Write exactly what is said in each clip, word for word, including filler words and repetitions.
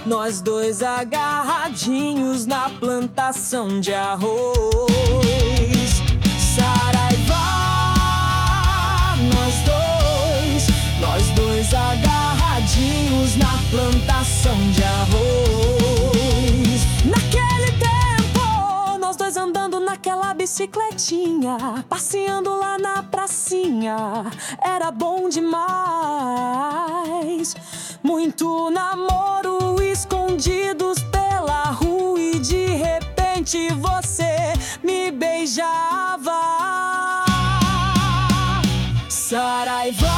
nós dois agarradinhos na plantação de arroz. Saraiva, nós dois, nós dois agarradinhos na plantação de arroz. Naquele tempo, nós dois andando naquela bicicletinha, passeando lá na pracinha, era bom demais. Muito namoro, escondidos pela rua, e de repente você me beijava. Saraiva,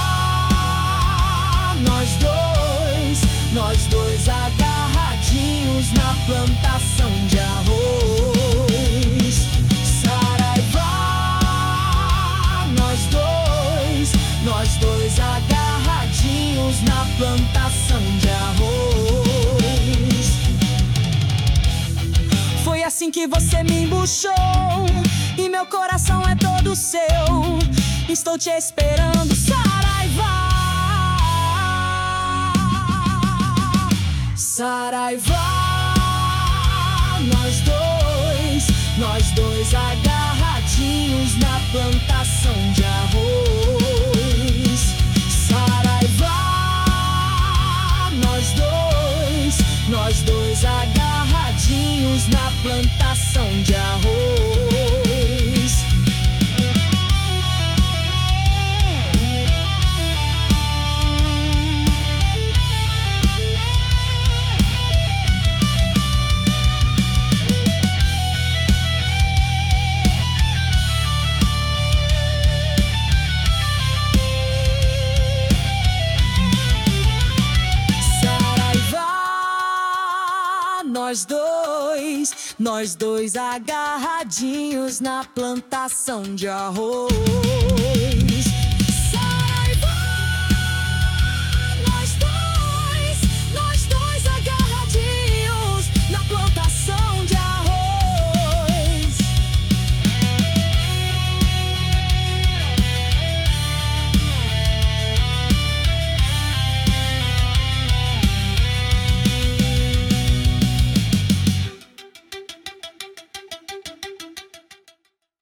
nós dois, nós dois agarradinhos na plantação de arroz. Saraiva, nós dois, nós dois agarradinhos na plantação de arroz. Foi assim que você me embuchou, e meu coração é todo seu. Estou te esperando, Saraiva. Saraiva, nós dois, nós dois agarradinhos na plantação de arroz. Saraiva, nós dois, nós dois agarradinhos na plantação de arroz. Nós dois, nós dois agarradinhos na plantação de arroz.